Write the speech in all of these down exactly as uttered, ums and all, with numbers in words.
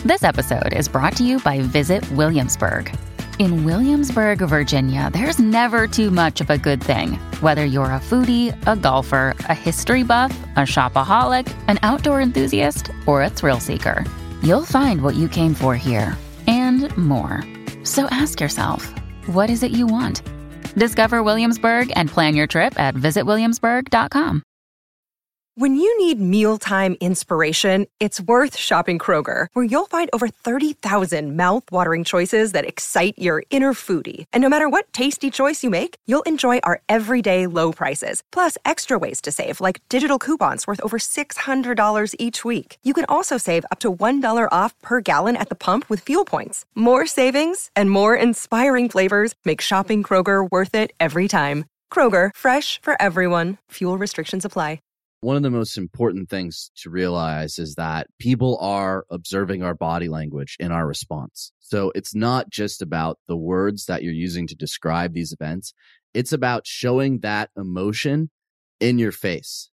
This episode is brought to you by Visit Williamsburg. In Williamsburg, Virginia, there's never too much of a good thing. Whether you're a foodie, a golfer, a history buff, a shopaholic, an outdoor enthusiast, or a thrill seeker, you'll find what you came for here and more. So ask yourself, what is it you want? Discover Williamsburg and plan your trip at visit williamsburg dot com. When you need mealtime inspiration, it's worth shopping Kroger, where you'll find over thirty thousand mouth-watering choices that excite your inner foodie. And no matter what tasty choice you make, you'll enjoy our everyday low prices, plus extra ways to save, like digital coupons worth over six hundred dollars each week. You can also save up to one dollar off per gallon at the pump with fuel points. More savings and more inspiring flavors make shopping Kroger worth it every time. Kroger, fresh for everyone. Fuel restrictions apply. One of the most important things to realize is that people are observing our body language in our response. So it's not just about the words that you're using to describe these events. It's about showing that emotion in your face.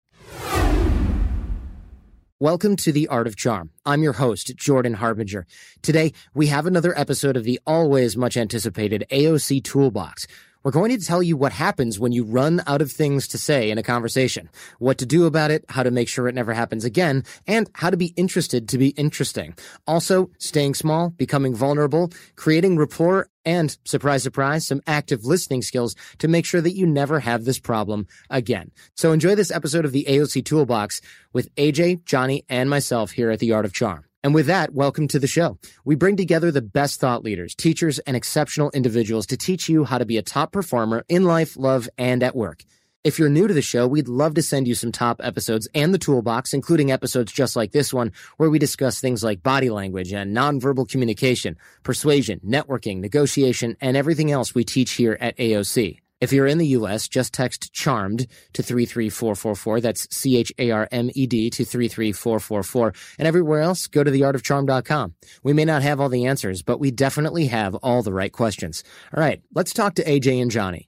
Welcome to The Art of Charm. I'm your host, Jordan Harbinger. Today, we have another episode of the always much anticipated A O C Toolbox. We're going to tell you what happens when you run out of things to say in a conversation, what to do about it, how to make sure it never happens again, and how to be interested to be interesting. Also, staying small, becoming vulnerable, creating rapport, and, surprise, surprise, some active listening skills to make sure that you never have this problem again. So enjoy this episode of the A O C Toolbox with A J, Johnny, and myself here at The Art of Charm. And with that, welcome to the show. We bring together the best thought leaders, teachers, and exceptional individuals to teach you how to be a top performer in life, love, and at work. If you're new to the show, we'd love to send you some top episodes and the toolbox, including episodes just like this one, where we discuss things like body language and nonverbal communication, persuasion, networking, negotiation, and everything else we teach here at A O C. If you're in the U S, just text CHARMED to three three four four four. That's C H A R M E D to three three four four four. And everywhere else, go to the art of charm dot com. We may not have all the answers, but we definitely have all the right questions. All right, let's talk to A J and Johnny.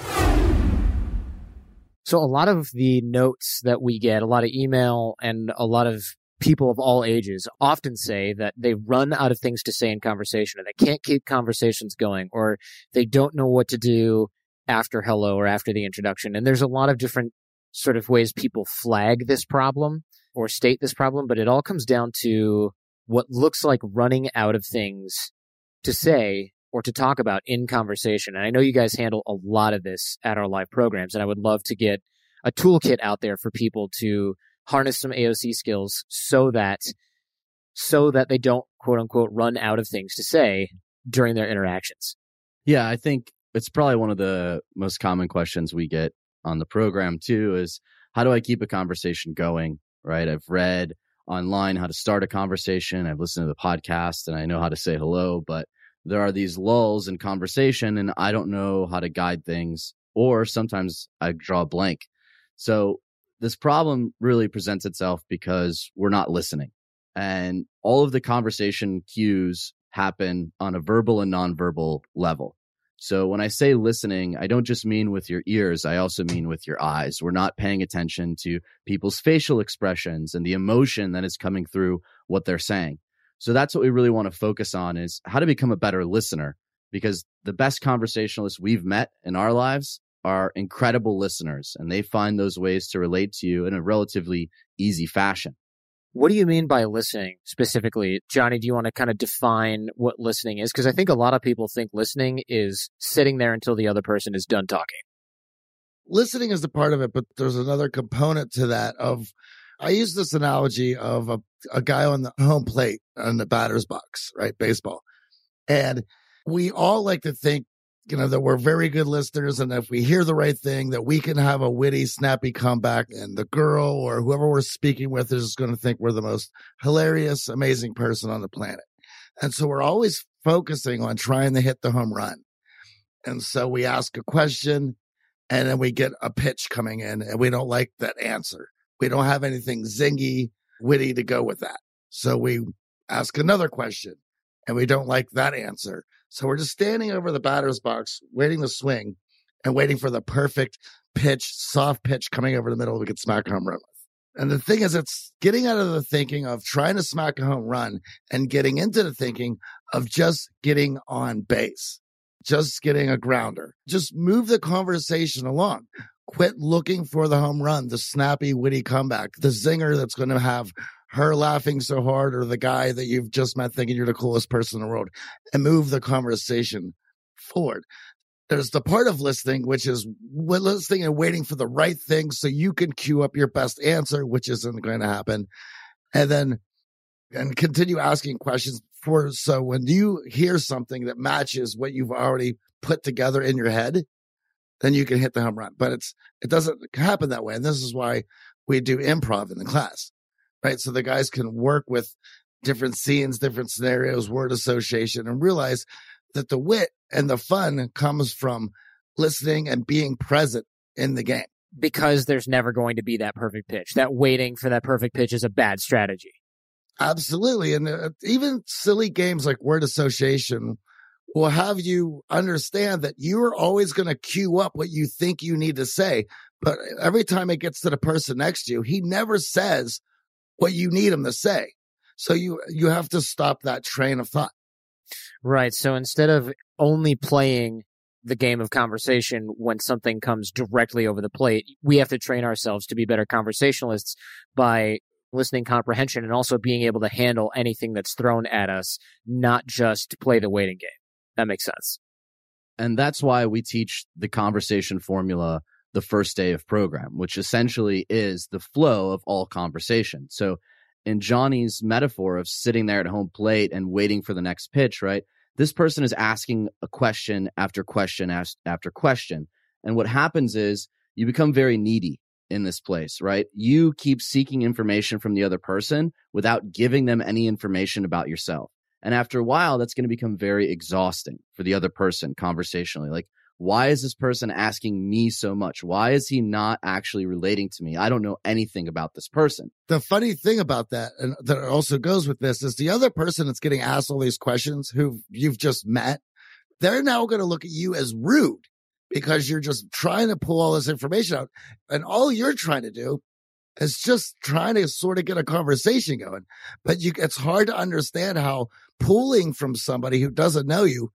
So a lot of the notes that we get, a lot of email, and a lot of people of all ages often say that they run out of things to say in conversation, or they can't keep conversations going, or they don't know what to do after hello or after the introduction. And there's a lot of different sort of ways people flag this problem or state this problem, but it all comes down to what looks like running out of things to say or to talk about in conversation. And I know you guys handle a lot of this at our live programs, and I would love to get a toolkit out there for people to harness some A O C skills so that so that they don't, quote unquote, run out of things to say during their interactions. Yeah, I think it's probably one of the most common questions we get on the program too, is how do I keep a conversation going, right? I've read online how to start a conversation. I've listened to the podcast and I know how to say hello, but there are these lulls in conversation and I don't know how to guide things, or sometimes I draw a blank. So this problem really presents itself because we're not listening, and all of the conversation cues happen on a verbal and nonverbal level. So when I say listening, I don't just mean with your ears, I also mean with your eyes. We're not paying attention to people's facial expressions and the emotion that is coming through what they're saying. So that's what we really want to focus on, is how to become a better listener, because the best conversationalists we've met in our lives are incredible listeners, and they find those ways to relate to you in a relatively easy fashion. What do you mean by listening specifically? Johnny, do you want to kind of define what listening is? Because I think a lot of people think listening is sitting there until the other person is done talking. Listening is the part of it, but there's another component to that of, I use this analogy of a, a guy on the home plate on the batter's box, right? Baseball. And we all like to think, you know, that we're very good listeners, and if we hear the right thing, that we can have a witty, snappy comeback, and the girl or whoever we're speaking with is going to think we're the most hilarious, amazing person on the planet. And so we're always focusing on trying to hit the home run. And so we ask a question, and then we get a pitch coming in, and we don't like that answer. We don't have anything zingy, witty to go with that. So we ask another question, and we don't like that answer. So we're just standing over the batter's box, waiting to swing and waiting for the perfect pitch, soft pitch coming over the middle we could smack home run with. And the thing is, it's getting out of the thinking of trying to smack a home run and getting into the thinking of just getting on base, just getting a grounder. Just move the conversation along. Quit looking for the home run, the snappy, witty comeback, the zinger that's going to have her laughing so hard or the guy that you've just met thinking you're the coolest person in the world, and move the conversation forward. There's the part of listening, which is listening and waiting for the right thing so you can queue up your best answer, which isn't going to happen. And then and continue asking questions for, so when you hear something that matches what you've already put together in your head, then you can hit the home run. But it's, it doesn't happen that way. And this is why we do improv in the class, right? So the guys can work with different scenes, different scenarios, word association, and realize that the wit and the fun comes from listening and being present in the game. Because there's never going to be that perfect pitch. That waiting for that perfect pitch is a bad strategy. Absolutely. And uh, even silly games like word association will have you understand that you are always going to queue up what you think you need to say. But every time it gets to the person next to you, he never says what you need him to say. So you, you have to stop that train of thought. Right. So instead of only playing the game of conversation when something comes directly over the plate, we have to train ourselves to be better conversationalists by listening comprehension and also being able to handle anything that's thrown at us, not just play the waiting game. That makes sense. And that's why we teach the conversation formula the first day of program, which essentially is the flow of all conversation. So in Johnny's metaphor of sitting there at home plate and waiting for the next pitch, right? This person is asking a question after question after question. And what happens is you become very needy in this place, right? You keep seeking information from the other person without giving them any information about yourself. And after a while, that's going to become very exhausting for the other person conversationally. Like, why is this person asking me so much? Why is he not actually relating to me? I don't know anything about this person. The funny thing about that, and that also goes with this, is the other person that's getting asked all these questions who you've just met, they're now going to look at you as rude because you're just trying to pull all this information out. And all you're trying to do is just trying to sort of get a conversation going. But you, it's hard to understand how pulling from somebody who doesn't know you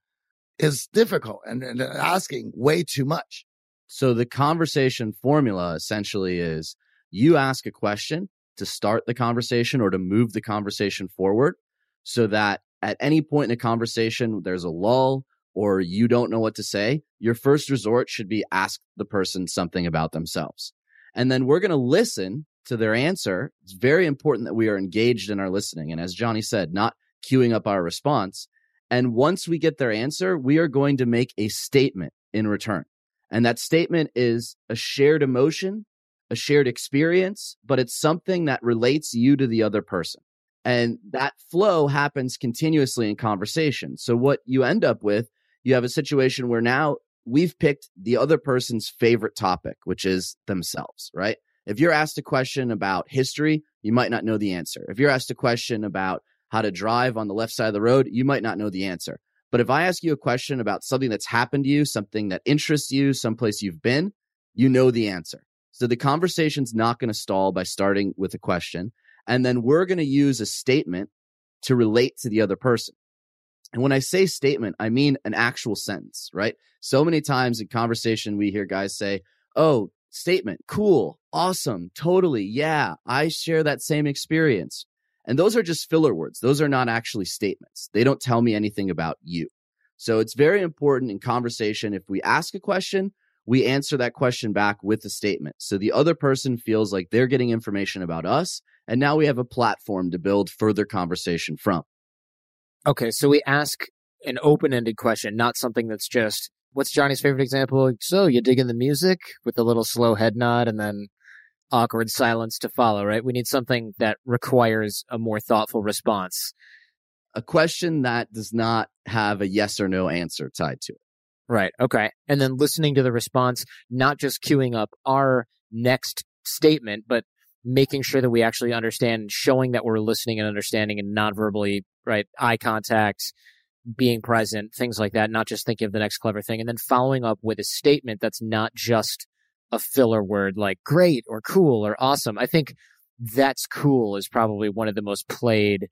is difficult and, and asking way too much. So the conversation formula essentially is you ask a question to start the conversation or to move the conversation forward so that at any point in a conversation, there's a lull or you don't know what to say. Your first resort should be ask the person something about themselves. And then we're going to listen to their answer. It's very important that we are engaged in our listening. And as Johnny said, not queuing up our response. And once we get their answer, we are going to make a statement in return. And that statement is a shared emotion, a shared experience, but it's something that relates you to the other person. And that flow happens continuously in conversation. So what you end up with, you have a situation where now we've picked the other person's favorite topic, which is themselves, right? If you're asked a question about history, you might not know the answer. If you're asked a question about how to drive on the left side of the road, you might not know the answer. But if I ask you a question about something that's happened to you, something that interests you, someplace you've been, you know the answer. So the conversation's not going to stall by starting with a question. And then we're going to use a statement to relate to the other person. And when I say statement, I mean an actual sentence, right? So many times in conversation, we hear guys say, oh, statement, cool, awesome, totally, yeah, I share that same experience. And those are just filler words. Those are not actually statements. They don't tell me anything about you. So it's very important in conversation. If we ask a question, we answer that question back with a statement. So the other person feels like they're getting information about us. And now we have a platform to build further conversation from. Okay, so we ask an open-ended question, not something that's just, what's Johnny's favorite example? So you dig in the music with a little slow head nod and then awkward silence to follow, right? We need something that requires a more thoughtful response. A question that does not have a yes or no answer tied to it. Right. Okay. And then listening to the response, not just queuing up our next statement, but making sure that we actually understand, showing that we're listening and understanding and non-verbally, right? Eye contact, being present, things like that, not just thinking of the next clever thing. And then following up with a statement that's not just a filler word like great or cool or awesome. I think that's cool is probably one of the most played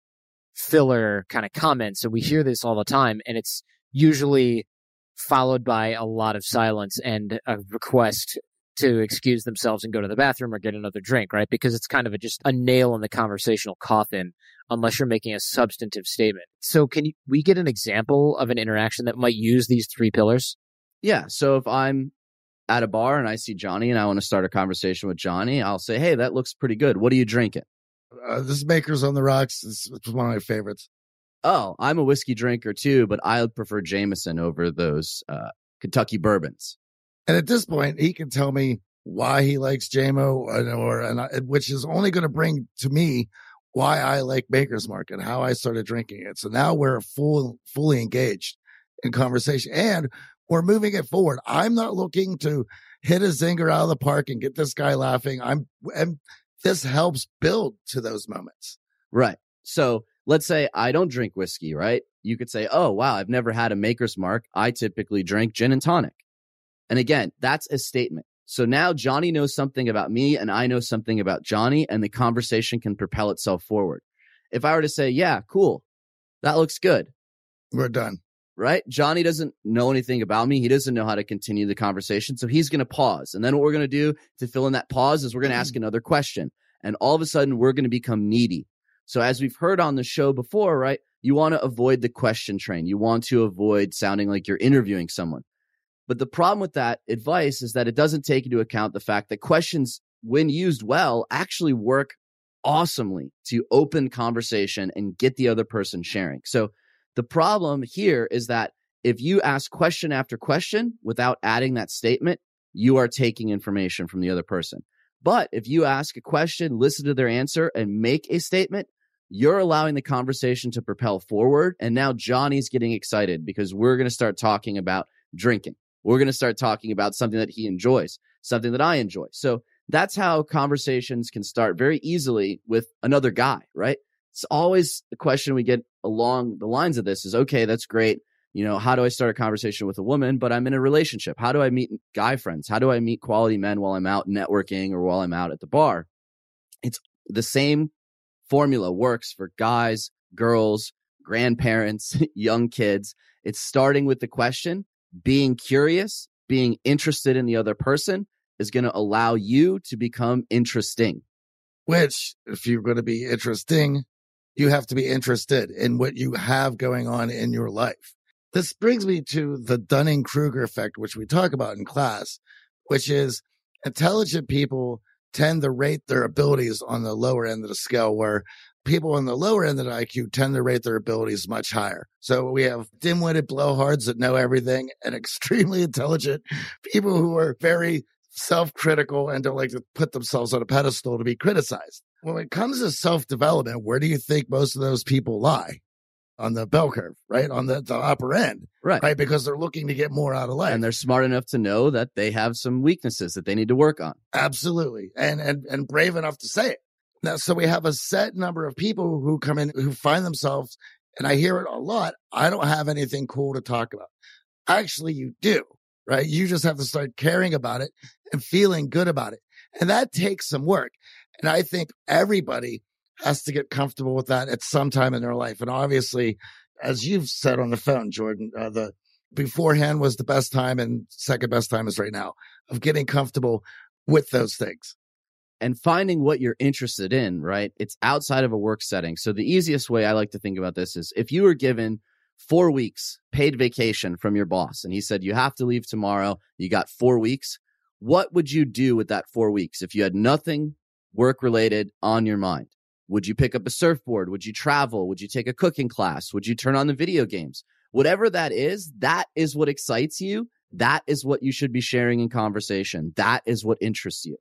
filler kind of comments. And we hear this all the time, and it's usually followed by a lot of silence and a request to excuse themselves and go to the bathroom or get another drink, right? Because it's kind of a, just a nail in the conversational coffin unless you're making a substantive statement. So can you, we get an example of an interaction that might use these three pillars? Yeah. So if I'm at a bar and I see Johnny and I want to start a conversation with Johnny, I'll say, hey, that looks pretty good. What are you drinking? Uh, this Maker's on the Rocks. It's, it's one of my favorites. Oh, I'm a whiskey drinker too, but I prefer Jameson over those uh, Kentucky bourbons. And at this point, he can tell me why he likes J M O, or, or and I, which is only going to bring to me why I like Maker's Mark and how I started drinking it. So now we're full, fully engaged in conversation, and we're moving it forward. I'm not looking to hit a zinger out of the park and get this guy laughing. I'm, and this helps build to those moments. Right. So let's say I don't drink whiskey, right? You could say, oh, wow, I've never had a Maker's Mark. I typically drink gin and tonic. And again, that's a statement. So now Johnny knows something about me and I know something about Johnny, and the conversation can propel itself forward. If I were to say, yeah, cool, that looks good, we're done. Right? Johnny doesn't know anything about me. He doesn't know how to continue the conversation. So he's going to pause. And then what we're going to do to fill in that pause is we're going to ask another question. And all of a sudden, we're going to become needy. So as we've heard on the show before, right, you want to avoid the question train. You want to avoid sounding like you're interviewing someone. But the problem with that advice is that it doesn't take into account the fact that questions, when used well, actually work awesomely to open conversation and get the other person sharing. So the problem here is that if you ask question after question without adding that statement, you are taking information from the other person. But if you ask a question, listen to their answer, and make a statement, you're allowing the conversation to propel forward. And now Johnny's getting excited because we're going to start talking about drinking. We're going to start talking about something that he enjoys, something that I enjoy. So that's how conversations can start very easily with another guy, right? It's always the question we get along the lines of this is, okay, that's great. You know, how do I start a conversation with a woman, but I'm in a relationship? How do I meet guy friends? How do I meet quality men while I'm out networking or while I'm out at the bar? It's the same formula works for guys, girls, grandparents, young kids. It's starting with the question. Being curious, being interested in the other person is going to allow you to become interesting. Which, if you're going to be interesting, you have to be interested in what you have going on in your life. This brings me to the Dunning-Kruger effect, which we talk about in class, which is intelligent people tend to rate their abilities on the lower end of the scale, where people on the lower end of the I Q tend to rate their abilities much higher. So we have dim-witted blowhards that know everything and extremely intelligent people who are very self-critical and don't like to put themselves on a pedestal to be criticized. When it comes to self-development, where do you think most of those people lie? On the bell curve, right? On the, the upper end, right? Right, because they're looking to get more out of life. And they're smart enough to know that they have some weaknesses that they need to work on. Absolutely. And, and, and brave enough to say it. Now, so we have a set number of people who come in who find themselves, and I hear it a lot, I don't have anything cool to talk about. Actually, you do, right? You just have to start caring about it and feeling good about it. And that takes some work. And I think everybody has to get comfortable with that at some time in their life. And obviously, as you've said on the phone, Jordan, uh, the beforehand was the best time and second best time is right now of getting comfortable with those things. And finding what you're interested in, right? It's outside of a work setting. So the easiest way I like to think about this is if you were given four weeks paid vacation from your boss and he said, you have to leave tomorrow, you got four weeks. What would you do with that four weeks if you had nothing work related on your mind? Would you pick up a surfboard? Would you travel? Would you take a cooking class? Would you turn on the video games? Whatever that is, that is what excites you. That is what you should be sharing in conversation. That is what interests you.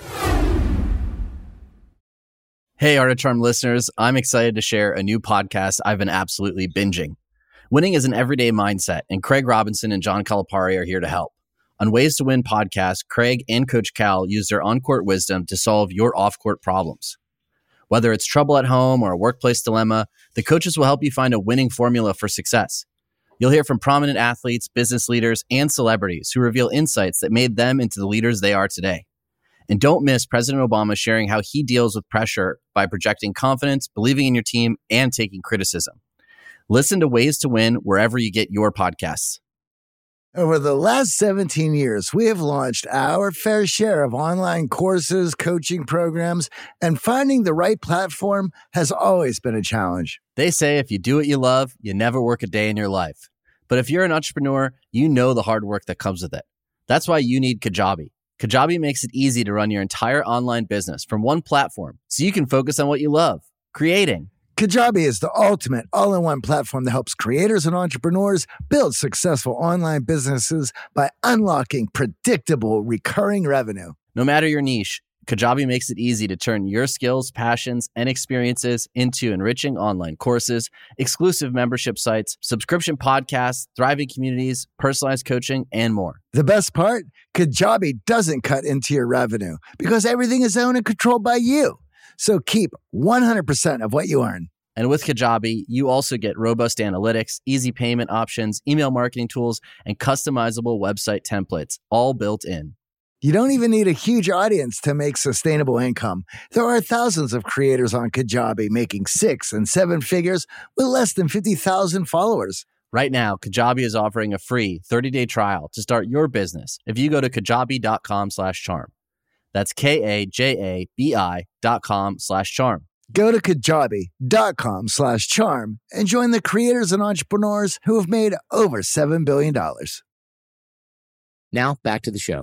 Hey, Art of Charm listeners, I'm excited to share a new podcast I've been absolutely binging. Winning is an everyday mindset, and Craig Robinson and John Calipari are here to help. On Ways to Win podcast, Craig and Coach Cal use their on-court wisdom to solve your off-court problems. Whether it's trouble at home or a workplace dilemma, the coaches will help you find a winning formula for success. You'll hear from prominent athletes, business leaders, and celebrities who reveal insights that made them into the leaders they are today. And don't miss President Obama sharing how he deals with pressure by projecting confidence, believing in your team, and taking criticism. Listen to Ways to Win wherever you get your podcasts. Over the last seventeen years, we have launched our fair share of online courses, coaching programs, and finding the right platform has always been a challenge. They say if you do what you love, you never work a day in your life. But if you're an entrepreneur, you know the hard work that comes with it. That's why you need Kajabi. Kajabi makes it easy to run your entire online business from one platform so you can focus on what you love, creating. Kajabi is the ultimate all-in-one platform that helps creators and entrepreneurs build successful online businesses by unlocking predictable, recurring revenue. No matter your niche, Kajabi makes it easy to turn your skills, passions, and experiences into enriching online courses, exclusive membership sites, subscription podcasts, thriving communities, personalized coaching, and more. The best part? Kajabi doesn't cut into your revenue because everything is owned and controlled by you. So keep one hundred percent of what you earn. And with Kajabi, you also get robust analytics, easy payment options, email marketing tools, and customizable website templates, all built in. You don't even need a huge audience to make sustainable income. There are thousands of creators on Kajabi making six and seven figures with less than fifty thousand followers. Right now, Kajabi is offering a free thirty-day trial to start your business if you go to kajabi.com slash charm. That's K-A-J-A-B-I dot com slash charm. Go to kajabi.com slash charm and join the creators and entrepreneurs who have made over seven billion dollars. Now, back to the show.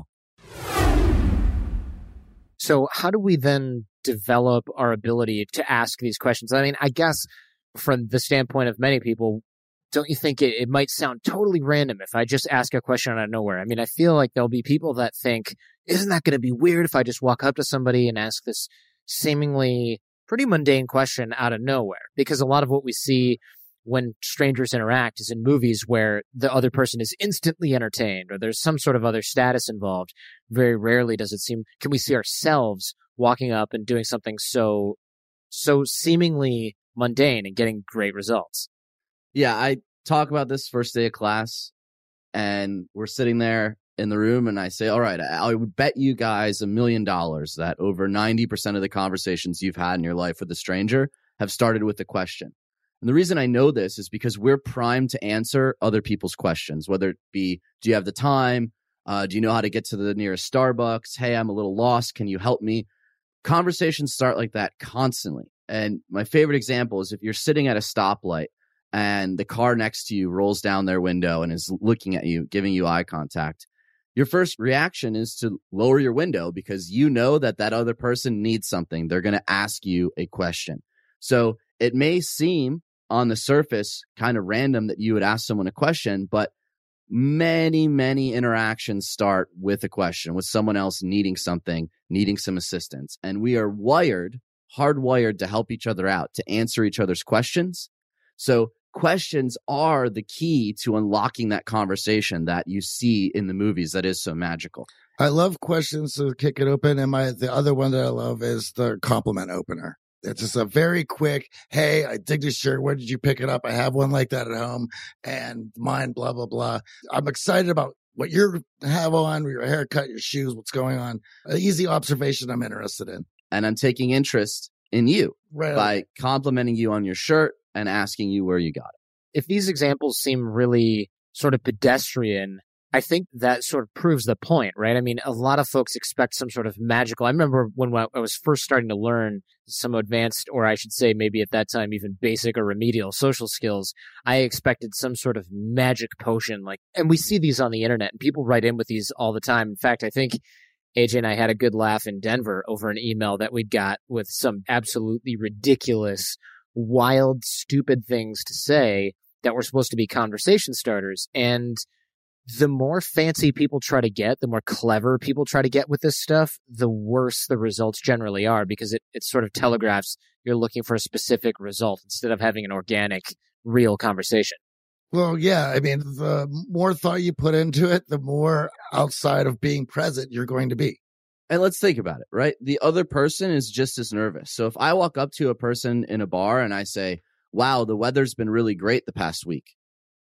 So how do we then develop our ability to ask these questions? I mean, I guess from the standpoint of many people, don't you think it, it might sound totally random if I just ask a question out of nowhere? I mean, I feel like there'll be people that think, isn't that going to be weird if I just walk up to somebody and ask this seemingly pretty mundane question out of nowhere? Because a lot of what we see when strangers interact is in movies where the other person is instantly entertained or there's some sort of other status involved. Very rarely does it seem, can we see ourselves walking up and doing something so, so seemingly mundane and getting great results. Yeah, I talk about this first day of class, and we're sitting there in the room, and I say, all right, I would bet you guys a million dollars that over ninety percent of the conversations you've had in your life with a stranger have started with a question. And the reason I know this is because we're primed to answer other people's questions, whether it be, do you have the time? Uh, do you know how to get to the nearest Starbucks? Hey, I'm a little lost. Can you help me? Conversations start like that constantly. And my favorite example is if you're sitting at a stoplight and the car next to you rolls down their window and is looking at you, giving you eye contact. Your first reaction is to lower your window because you know that that other person needs something. They're going to ask you a question. So it may seem on the surface kind of random that you would ask someone a question, but many, many interactions start with a question, with someone else needing something, needing some assistance. And we are wired, hardwired to help each other out, to answer each other's questions. So questions are the key to unlocking that conversation that you see in the movies that is so magical. I love questions to kick it open. And my the other one that I love is the compliment opener. It's just a very quick, hey, I dig this shirt. Where did you pick it up? I have one like that at home and mine, blah, blah, blah. I'm excited about what you have on, your haircut, your shoes, what's going on. An easy observation I'm interested in. And I'm taking interest in you right by complimenting you on your shirt and asking you where you got it. If these examples seem really sort of pedestrian, I think that sort of proves the point, right? I mean, a lot of folks expect some sort of magical. I remember when I was first starting to learn some advanced, or I should say maybe at that time, even basic or remedial social skills, I expected some sort of magic potion. Like, and we see these on the internet and people write in with these all the time. In fact, I think A J and I had a good laugh in Denver over an email that we got with some absolutely ridiculous, wild, stupid things to say that were supposed to be conversation starters. And the more fancy people try to get, the more clever people try to get with this stuff, the worse the results generally are, because it, it sort of telegraphs you're looking for a specific result instead of having an organic, real conversation. Well, yeah. I mean, the more thought you put into it, the more outside of being present you're going to be. And let's think about it, right? The other person is just as nervous. So if I walk up to a person in a bar and I say, wow, the weather's been really great the past week,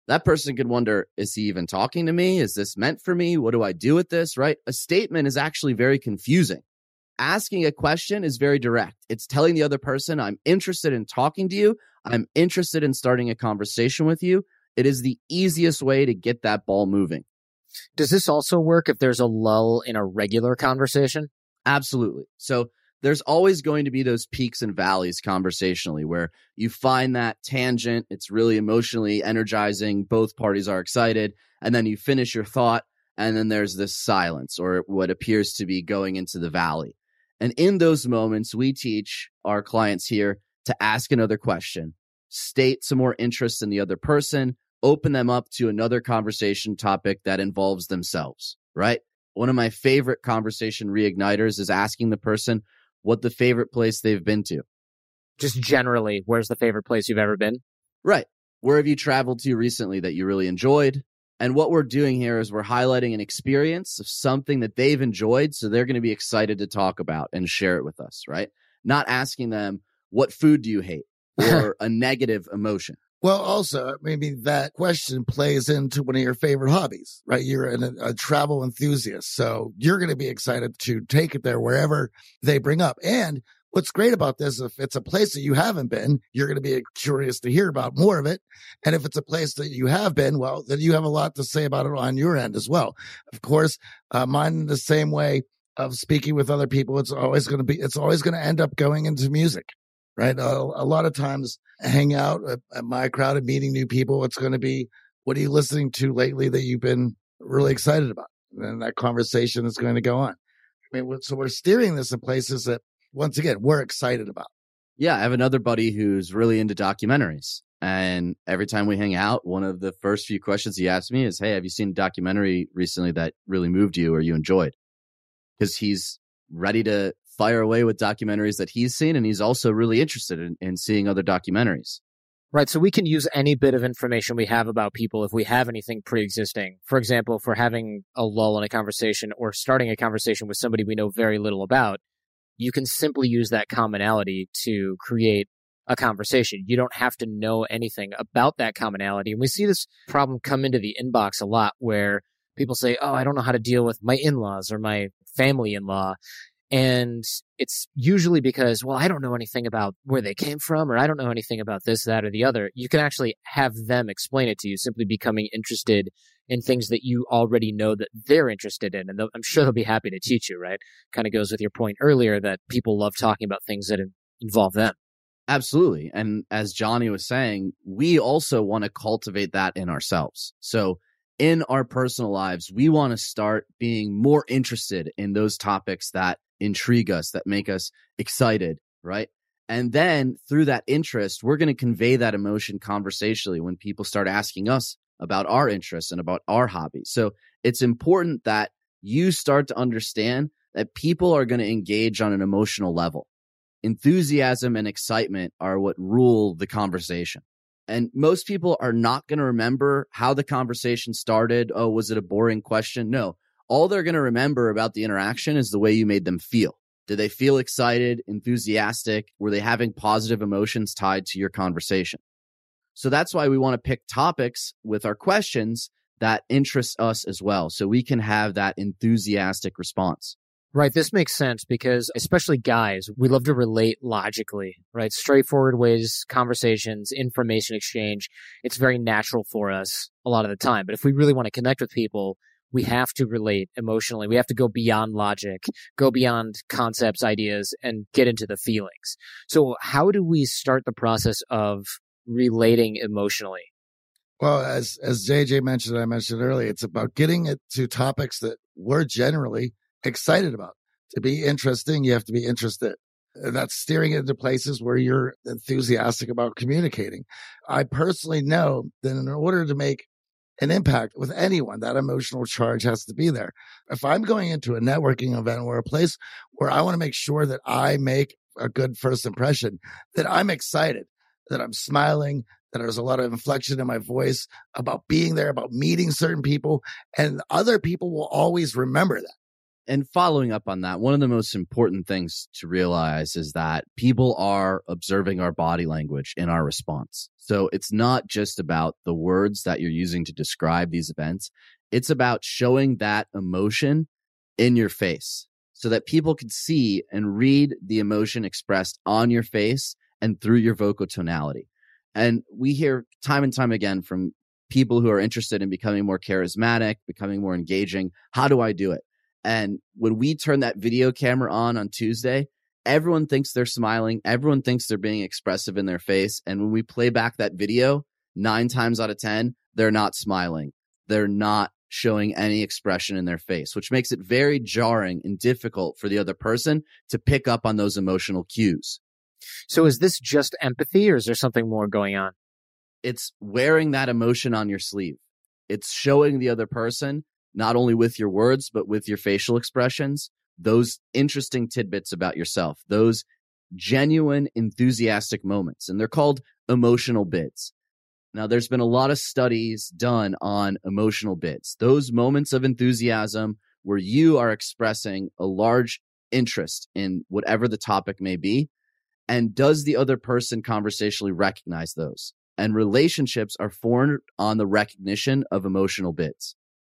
That person could wonder, is he even talking to me? Is this meant for me? What do I do with this, right? A statement is actually very confusing. Asking a question is very direct. It's telling the other person, I'm interested in talking to you. I'm interested in starting a conversation with you. It is the easiest way to get that ball moving. Does this also work if there's a lull in a regular conversation? Absolutely. So there's always going to be those peaks and valleys conversationally where you find that tangent. It's really emotionally energizing. Both parties are excited. And then you finish your thought. And then there's this silence or what appears to be going into the valley. And in those moments, we teach our clients here to ask another question, state some more interest in the other person, open them up to another conversation topic that involves themselves, right? One of my favorite conversation reigniters is asking the person what the favorite place they've been to. Just generally, where's the favorite place you've ever been? Right. Where have you traveled to recently that you really enjoyed? And what we're doing here is we're highlighting an experience of something that they've enjoyed, so they're going to be excited to talk about and share it with us, right? Not asking them, what food do you hate? Or a negative emotion. Well, also, maybe that question plays into one of your favorite hobbies, right? You're an, a travel enthusiast, so you're going to be excited to take it there wherever they bring up. And what's great about this, if it's a place that you haven't been, you're going to be curious to hear about more of it. And if it's a place that you have been, well, then you have a lot to say about it on your end as well. Of course, uh, mine in the same way of speaking with other people, it's always going to be, it's always going to end up going into music, right? A, a lot of times hang out at, at my crowd and meeting new people. It's going to be, what are you listening to lately that you've been really excited about? And then that conversation is going to go on. I mean, so we're steering this in places that, once again, we're excited about. Yeah, I have another buddy who's really into documentaries. And every time we hang out, one of the first few questions he asks me is, hey, have you seen a documentary recently that really moved you or you enjoyed? Because he's ready to fire away with documentaries that he's seen. And he's also really interested in, in seeing other documentaries. Right. So we can use any bit of information we have about people if we have anything pre-existing. For example, if we're having a lull in a conversation or starting a conversation with somebody we know very little about, you can simply use that commonality to create a conversation. You don't have to know anything about that commonality. And we see this problem come into the inbox a lot where people say, oh, I don't know how to deal with my in-laws or my family in-law. And it's usually because, well, I don't know anything about where they came from, or I don't know anything about this, that, or the other. You can actually have them explain it to you, simply becoming interested in things that you already know that they're interested in. And I'm sure they'll be happy to teach you, right? Kind of goes with your point earlier that people love talking about things that involve them. Absolutely. And as Johnny was saying, we also want to cultivate that in ourselves. So in our personal lives, we want to start being more interested in those topics that intrigue us, that make us excited, right? And then through that interest, we're going to convey that emotion conversationally when people start asking us about our interests and about our hobbies. So it's important that you start to understand that people are going to engage on an emotional level. Enthusiasm and excitement are what rule the conversation. And most people are not going to remember how the conversation started. Oh, was it a boring question? No. All they're going to remember about the interaction is the way you made them feel. Did they feel excited, enthusiastic? Were they having positive emotions tied to your conversation? So that's why we want to pick topics with our questions that interest us as well, so we can have that enthusiastic response. Right. This makes sense because especially guys, we love to relate logically, right? Straightforward ways, conversations, information exchange. It's very natural for us a lot of the time. But if we really want to connect with people, we have to relate emotionally. We have to go beyond logic, go beyond concepts, ideas, and get into the feelings. So how do we start the process of relating emotionally? Well, as as J J mentioned, I mentioned earlier, it's about getting it to topics that we're generally excited about. To be interesting, you have to be interested. And that's steering it into places where you're enthusiastic about communicating. I personally know that in order to make an impact with anyone, that emotional charge has to be there. If I'm going into a networking event or a place where I want to make sure that I make a good first impression, that I'm excited, that I'm smiling, that there's a lot of inflection in my voice about being there, about meeting certain people, and other people will always remember that. And following up on that, one of the most important things to realize is that people are observing our body language in our response. So it's not just about the words that you're using to describe these events. It's about showing that emotion in your face so that people can see and read the emotion expressed on your face and through your vocal tonality. And we hear time and time again from people who are interested in becoming more charismatic, becoming more engaging. How do I do it? And when we turn that video camera on on Tuesday, everyone thinks they're smiling. Everyone thinks they're being expressive in their face. And when we play back that video, nine times out of ten, they're not smiling. They're not showing any expression in their face, which makes it very jarring and difficult for the other person to pick up on those emotional cues. So is this just empathy, or is there something more going on? It's wearing that emotion on your sleeve. It's showing the other person, not only with your words, but with your facial expressions, those interesting tidbits about yourself, those genuine, enthusiastic moments. And they're called emotional bids. Now, there's been a lot of studies done on emotional bids, those moments of enthusiasm where you are expressing a large interest in whatever the topic may be. And does the other person conversationally recognize those? And relationships are formed on the recognition of emotional bids.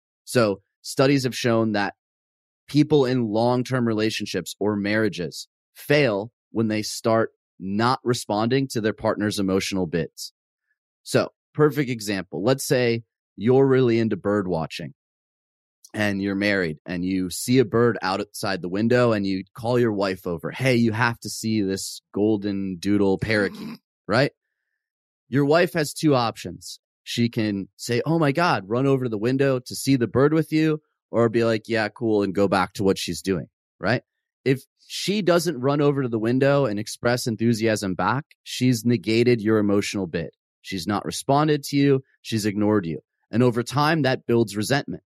So studies have shown that people in long-term relationships or marriages fail when they start not responding to their partner's emotional bids. So, perfect example. Let's say you're really into bird watching and you're married and you see a bird outside the window and you call your wife over. Hey, you have to see this golden doodle parakeet, right? Your wife has two options. She can say, oh my God, run over to the window to see the bird with you, or be like, yeah, cool, and go back to what she's doing, right? If she doesn't run over to the window and express enthusiasm back, she's negated your emotional bid. She's not responded to you. She's ignored you. And over time, that builds resentment.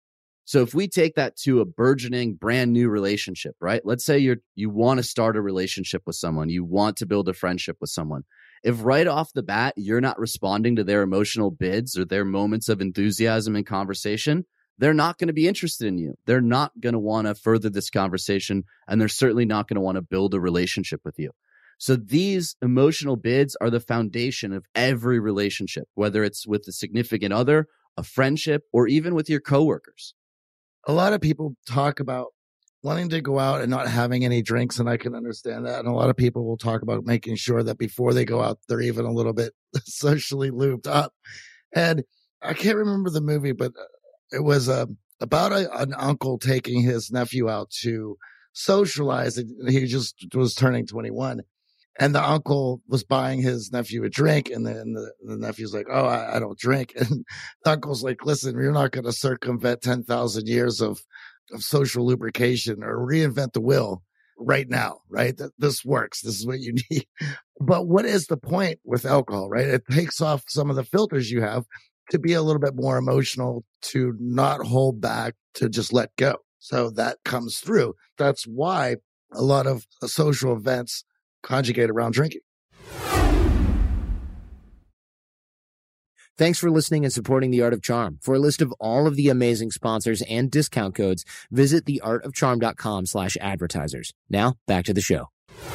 So if we take that to a burgeoning, brand new relationship, right? Let's say you're, you want to start a relationship with someone. You want to build a friendship with someone. If right off the bat, you're not responding to their emotional bids or their moments of enthusiasm and conversation, they're not going to be interested in you. They're not going to want to further this conversation, and they're certainly not going to want to build a relationship with you. So these emotional bids are the foundation of every relationship, whether it's with a significant other, a friendship, or even with your coworkers. A lot of people talk about wanting to go out and not having any drinks, and I can understand that. And a lot of people will talk about making sure that before they go out, they're even a little bit socially lubed up. And I can't remember the movie, but it was uh, about a, an uncle taking his nephew out to socialize. He just was turning twenty-one. And the uncle was buying his nephew a drink, and then the, the nephew's like, oh, I, I don't drink. And the uncle's like, listen, you're not going to circumvent ten thousand years of, of social lubrication or reinvent the wheel right now, right? That this works. This is what you need. But what is the point with alcohol, right? It takes off some of the filters you have to be a little bit more emotional, to not hold back, to just let go. So that comes through. That's why a lot of social events conjugate around drinking. Thanks for listening and supporting The Art of Charm. For a list of all of the amazing sponsors and discount codes, visit theartofcharm.com slash advertisers. Now, back to the show.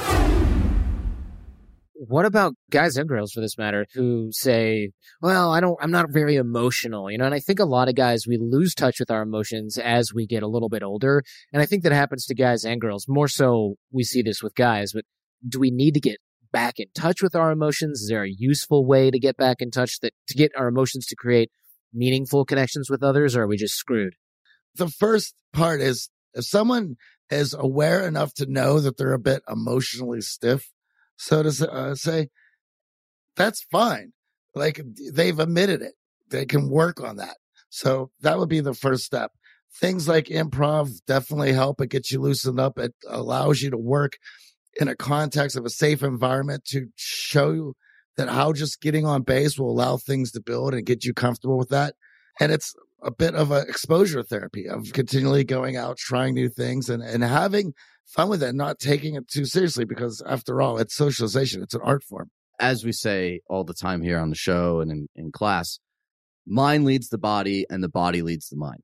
What about guys and girls, for this matter, who say, well, I don't, I'm not very emotional, you know, and I think a lot of guys, we lose touch with our emotions as we get a little bit older. And I think that happens to guys and girls. More so, we see this with guys, but do we need to get back in touch with our emotions? Is there a useful way to get back in touch, that to get our emotions to create meaningful connections with others, or are we just screwed? The first part is, if someone is aware enough to know that they're a bit emotionally stiff, so to uh, say, that's fine. Like, they've admitted it. They can work on that. So that would be the first step. Things like improv definitely help. It gets you loosened up. It allows you to work in a context of a safe environment to show you that how just getting on base will allow things to build and get you comfortable with that. And it's a bit of an exposure therapy of continually going out, trying new things, and, and having fun with it, not taking it too seriously, because after all, it's socialization. It's an art form. As we say all the time here on the show and in, in class, mind leads the body and the body leads the mind.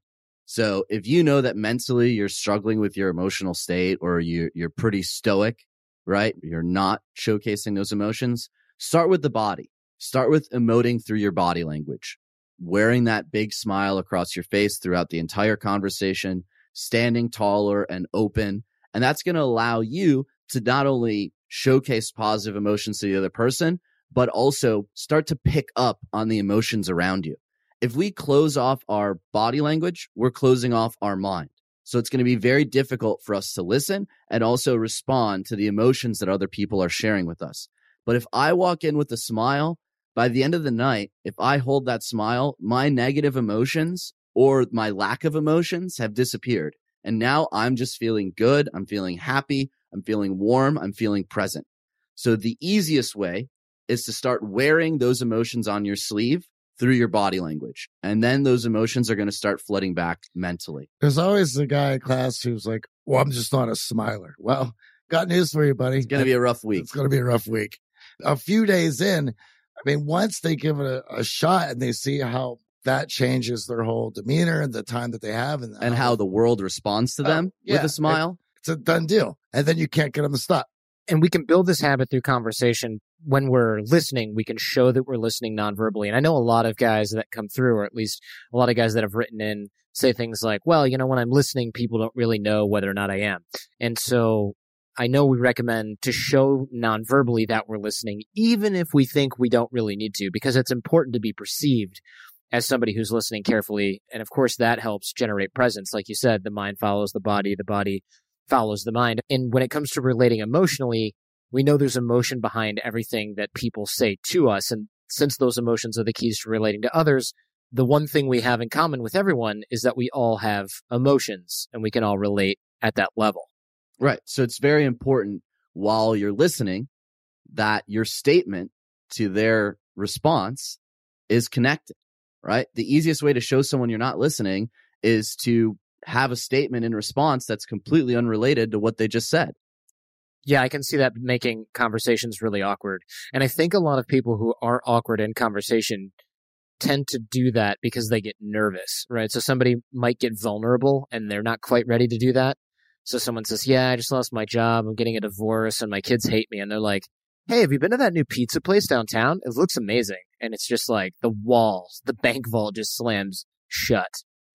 So if you know that mentally you're struggling with your emotional state, or you, you're pretty stoic, right? You're not showcasing those emotions. Start with the body. Start with emoting through your body language, wearing that big smile across your face throughout the entire conversation, standing taller and open. And that's going to allow you to not only showcase positive emotions to the other person, but also start to pick up on the emotions around you. If we close off our body language, we're closing off our mind. So it's going to be very difficult for us to listen and also respond to the emotions that other people are sharing with us. But if I walk in with a smile, by the end of the night, if I hold that smile, my negative emotions or my lack of emotions have disappeared. And now I'm just feeling good. I'm feeling happy. I'm feeling warm. I'm feeling present. So the easiest way is to start wearing those emotions on your sleeve through your body language. And then those emotions are going to start flooding back mentally. There's always a guy in class who's like, well, I'm just not a smiler. Well, got news for you, buddy. It's going to be a rough week. It's going to be a rough week. A few days in, I mean, once they give it a, a shot and they see how that changes their whole demeanor and the time that they have. And, and how, how the world responds to them oh, yeah, with a smile. It, it's a done deal. And then you can't get them to stop. And we can build this habit through conversation. When we're listening, we can show that we're listening nonverbally. And I know a lot of guys that come through, or at least a lot of guys that have written in, say things like, well, you know, when I'm listening, people don't really know whether or not I am. And so I know we recommend to show nonverbally that we're listening, even if we think we don't really need to, because it's important to be perceived as somebody who's listening carefully. And of course, that helps generate presence. Like you said, the mind follows the body, the body follows the mind. And when it comes to relating emotionally, we know there's emotion behind everything that people say to us. And since those emotions are the keys to relating to others, the one thing we have in common with everyone is that we all have emotions and we can all relate at that level. Right. So it's very important while you're listening that your statement to their response is connected, right? The easiest way to show someone you're not listening is to have a statement in response that's completely unrelated to what they just said. Yeah, I can see that making conversations really awkward. And I think a lot of people who are awkward in conversation tend to do that because they get nervous, right? So somebody might get vulnerable and they're not quite ready to do that. So someone says, yeah, I just lost my job. I'm getting a divorce and my kids hate me. And they're like, hey, have you been to that new pizza place downtown? It looks amazing. And it's just like the walls, the bank vault just slams shut.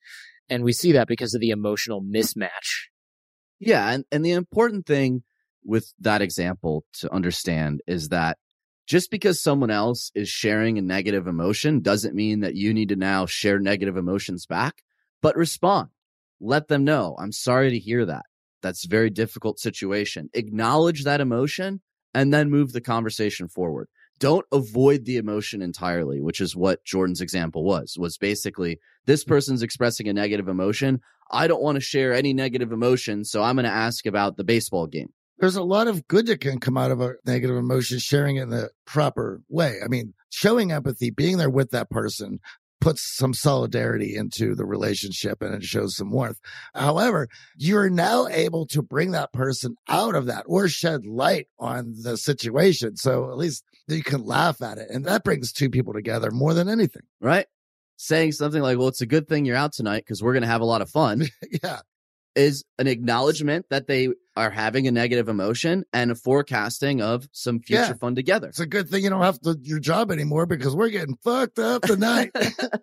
And we see that because of the emotional mismatch. Yeah. And, and the important thing with that example to understand is that just because someone else is sharing a negative emotion doesn't mean that you need to now share negative emotions back, but respond. Let them know, I'm sorry to hear that. That's a very difficult situation. Acknowledge that emotion and then move the conversation forward. Don't avoid the emotion entirely, which is what Jordan's example was, was basically this person's expressing a negative emotion. I don't want to share any negative emotion, so I'm going to ask about the baseball game. There's a lot of good that can come out of a negative emotion, sharing it in the proper way. I mean, showing empathy, being there with that person, puts some solidarity into the relationship and it shows some warmth. However, you're now able to bring that person out of that or shed light on the situation. So at least you can laugh at it. And that brings two people together more than anything. Right? Saying something like, well, it's a good thing you're out tonight because we're going to have a lot of fun. Yeah. Is an acknowledgement that they are having a negative emotion and a forecasting of some future yeah. fun together. It's a good thing you don't have to your job anymore because we're getting fucked up tonight.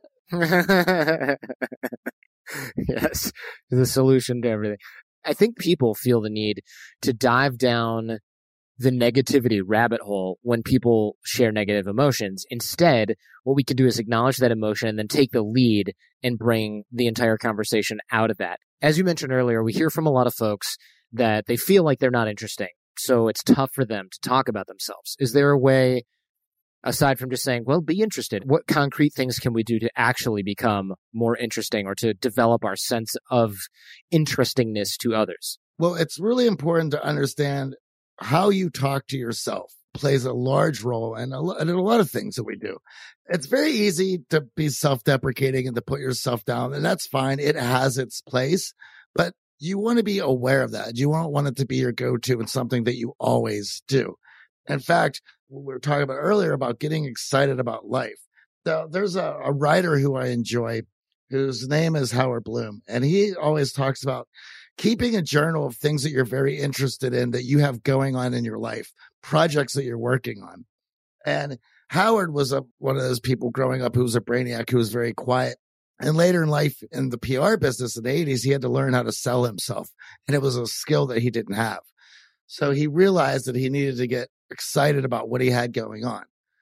Yes, the solution to everything. I think people feel the need to dive down the negativity rabbit hole when people share negative emotions. Instead, what we can do is acknowledge that emotion and then take the lead and bring the entire conversation out of that. As you mentioned earlier, we hear from a lot of folks that they feel like they're not interesting, so it's tough for them to talk about themselves. Is there a way, aside from just saying, well, be interested, what concrete things can we do to actually become more interesting or to develop our sense of interestingness to others? Well, it's really important to understand how you talk to yourself plays a large role in a, in a lot of things that we do. It's very easy to be self-deprecating and to put yourself down, and that's fine. It has its place, but you want to be aware of that. You don't want it to be your go-to and something that you always do. In fact, we were talking about earlier about getting excited about life. So there's a, a writer who I enjoy. whose name is Howard Bloom. And he always talks about keeping a journal of things that you're very interested in, that you have going on in your life, projects that you're working on. And Howard was a, one of those people growing up who was a brainiac, who was very quiet. And later in life, in the P R business in the eighties, he had to learn how to sell himself. And it was a skill that he didn't have. So he realized that he needed to get excited about what he had going on.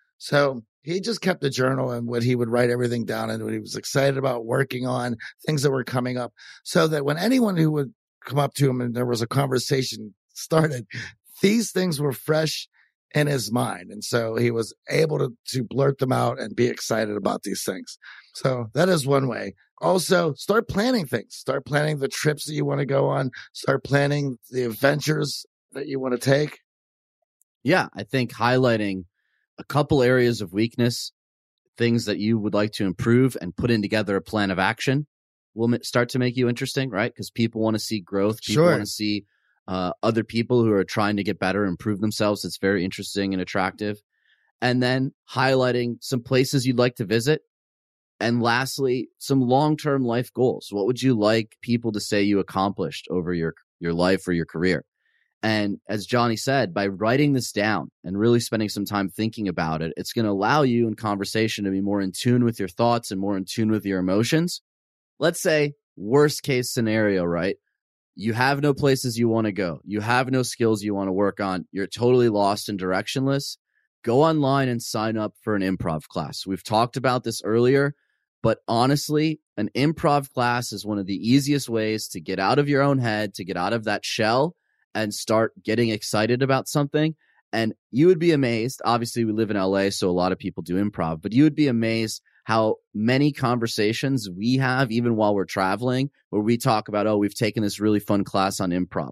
So he just kept a journal, and what he would write everything down and what he was excited about working on, things that were coming up, so that when anyone who would come up to him and there was a conversation started, these things were fresh in his mind. And so he was able to, to blurt them out and be excited about these things. So that is one way. Also, start planning things. Start planning the trips that you want to go on. Start planning the adventures that you want to take. Yeah, I think highlighting a couple areas of weakness, things that you would like to improve, and putting together a plan of action will start to make you interesting, right? Because people want to see growth. People Sure. want to see uh, other people who are trying to get better, improve themselves. It's very interesting and attractive. And then highlighting some places you'd like to visit. And lastly, some long-term life goals. What would you like people to say you accomplished over your, your life or your career? And as Johnny said, by writing this down and really spending some time thinking about it, it's going to allow you in conversation to be more in tune with your thoughts and more in tune with your emotions. Let's say worst case scenario, right? You have no places you want to go. You have no skills you want to work on. You're totally lost and directionless. Go online and sign up for an improv class. We've talked about this earlier, but honestly, an improv class is one of the easiest ways to get out of your own head, to get out of that shell and start getting excited about something. And you would be amazed. Obviously, we live in L A, so a lot of people do improv, but you would be amazed how many conversations we have, even while we're traveling, where we talk about, oh, we've taken this really fun class on improv.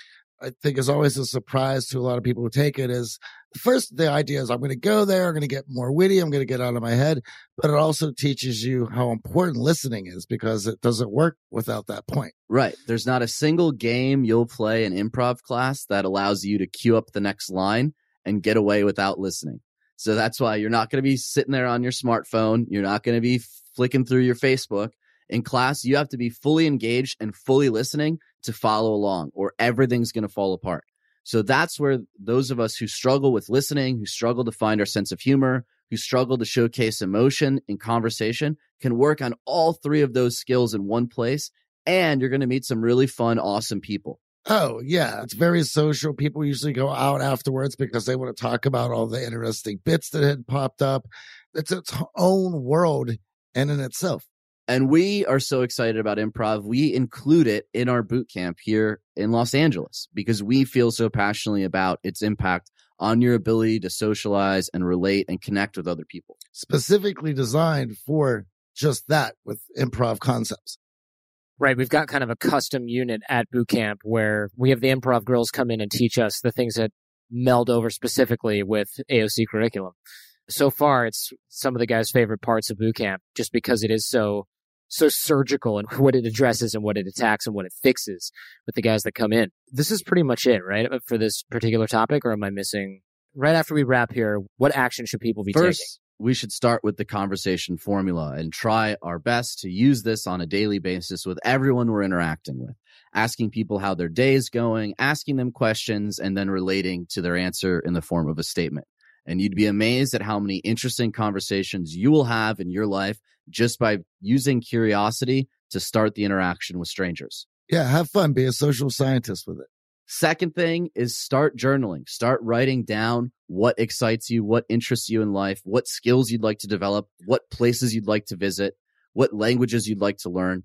I think is always a surprise to a lot of people who take it is first the idea is I'm going to go there, I'm going to get more witty, I'm going to get out of my head, but it also teaches you how important listening is because it doesn't work without that point. Right. There's not a single game you'll play in improv class that allows you to cue up the next line and get away without listening. So that's why you're not going to be sitting there on your smartphone. You're not going to be flicking through your Facebook. In class, you have to be fully engaged and fully listening to follow along, or everything's going to fall apart. So that's where those of us who struggle with listening, who struggle to find our sense of humor, who struggle to showcase emotion in conversation, can work on all three of those skills in one place. And you're going to meet some really fun, awesome people. Oh, yeah. It's very social. People usually go out afterwards because they want to talk about all the interesting bits that had popped up. It's its own world in and itself. And we are so excited about improv. We include it in our boot camp here in Los Angeles because we feel so passionately about its impact on your ability to socialize and relate and connect with other people. Specifically designed for just that with improv concepts. Right. We've got kind of a custom unit at boot camp where we have the improv girls come in and teach us the things that meld over specifically with A O C curriculum. So far, it's some of the guys' favorite parts of boot camp just because it is so so surgical in what it addresses and what it attacks and what it fixes with the guys that come in. This is pretty much it, right, for this particular topic, or am I missing? Right after we wrap here, what action should people be First, taking? We should start with the conversation formula and try our best to use this on a daily basis with everyone we're interacting with, asking people how their day is going, asking them questions, and then relating to their answer in the form of a statement. And you'd be amazed at how many interesting conversations you will have in your life just by using curiosity to start the interaction with strangers. Yeah, have fun. Be a social scientist with it. Second thing is start journaling. Start writing down what excites you, what interests you in life, what skills you'd like to develop, what places you'd like to visit, what languages you'd like to learn.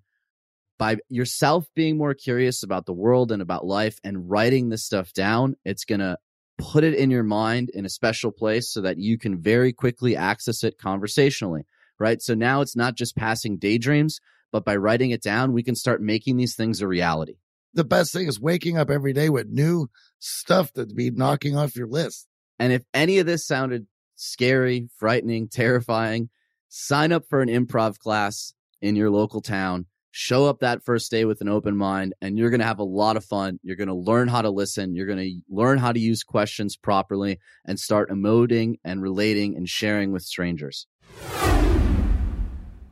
By yourself being more curious about the world and about life and writing this stuff down, it's going to put it in your mind in a special place so that you can very quickly access it conversationally, right? So now it's not just passing daydreams, but by writing it down, we can start making these things a reality. The best thing is waking up every day with new stuff that'd be knocking off your list. And if any of this sounded scary, frightening, terrifying, sign up for an improv class in your local town. Show up that first day with an open mind, and you're going to have a lot of fun. You're going to learn how to listen. You're going to learn how to use questions properly and start emoting and relating and sharing with strangers.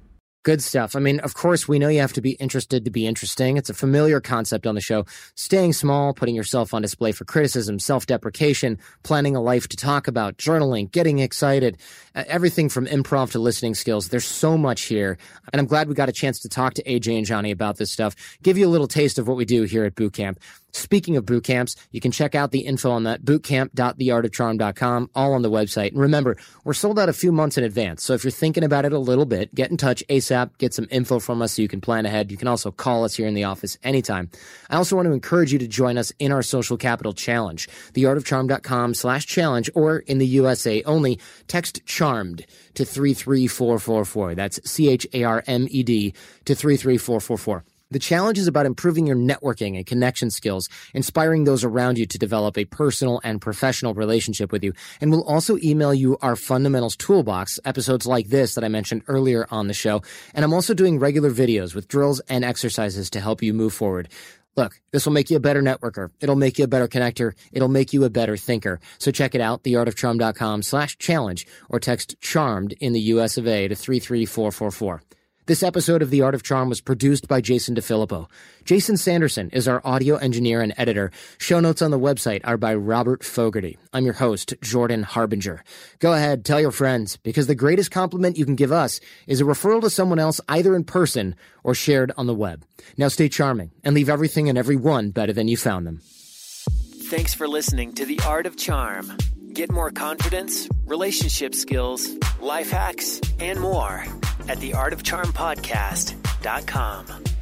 Good stuff. I mean, of course, we know you have to be interested to be interesting. It's a familiar concept on the show. Staying small, putting yourself on display for criticism, self-deprecation, planning a life to talk about, journaling, getting excited, uh, everything from improv to listening skills. There's so much here. And I'm glad we got a chance to talk to A J and Johnny about this stuff, give you a little taste of what we do here at Boot Camp. Speaking of boot camps, you can check out the info on that, bootcamp dot the art of charm dot com, all on the website. And remember, we're sold out a few months in advance, so if you're thinking about it a little bit, get in touch ASAP, get some info from us so you can plan ahead. You can also call us here in the office anytime. I also want to encourage you to join us in our Social Capital Challenge, the art of charm dot com slash challenge, or in the U S A only, text CHARMED to three three four four four. That's C H A R M E D to three three four four four. The challenge is about improving your networking and connection skills, inspiring those around you to develop a personal and professional relationship with you. And we'll also email you our Fundamentals Toolbox, episodes like this that I mentioned earlier on the show. And I'm also doing regular videos with drills and exercises to help you move forward. Look, this will make you a better networker. It'll make you a better connector. It'll make you a better thinker. So check it out, the art of charm dot com slash challenge, or text CHARMED in the U S of A to three three four four four. This episode of The Art of Charm was produced by Jason DeFilippo. Jason Sanderson is our audio engineer and editor. Show notes on the website are by Robert Fogarty. I'm your host, Jordan Harbinger. Go ahead, tell your friends, because the greatest compliment you can give us is a referral to someone else either in person or shared on the web. Now stay charming and leave everything and everyone better than you found them. Thanks for listening to The Art of Charm. Get more confidence, relationship skills, life hacks, and more at the art of charm podcast dot com.